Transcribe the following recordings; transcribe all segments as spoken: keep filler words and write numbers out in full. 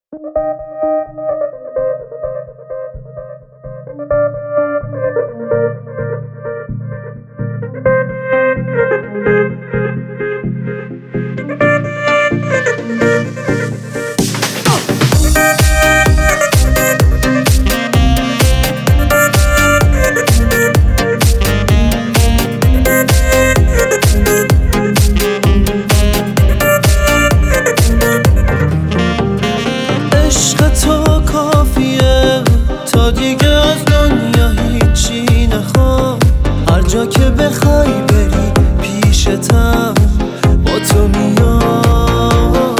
عشق تو کافیه تا دیگه از دنیا هیچی نخوام. هر جا که بخوای بری پیشتم با تو میام.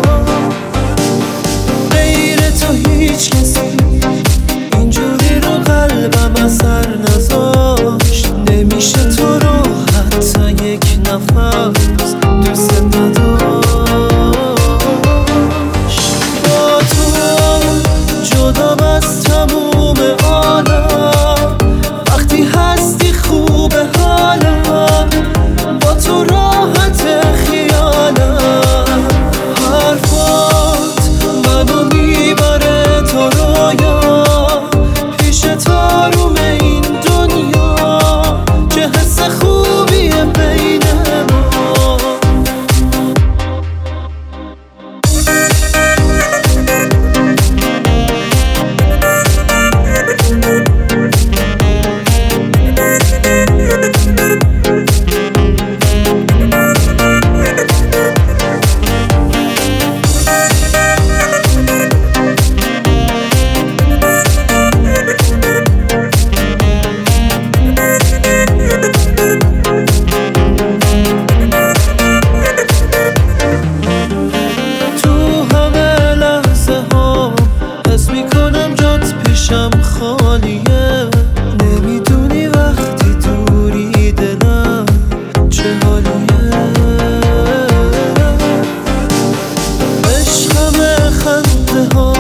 غیر تو هیچ کسی اینجوری رو قلبم اثر نذاشت. نمیشه تو رو حتی یک نفس دوست نداشت. با تو جدام از تموم عالم، وقتی هستی خوبه حالم. با تو راحت خیالم، حرفات منو میبره تو رویا. پیش تاروم این دنیا چه حس خوبیه بین ما. پیشم خالیه، نمیدونی وقتی دوری دلم چه حالیه. عشقم خنده ها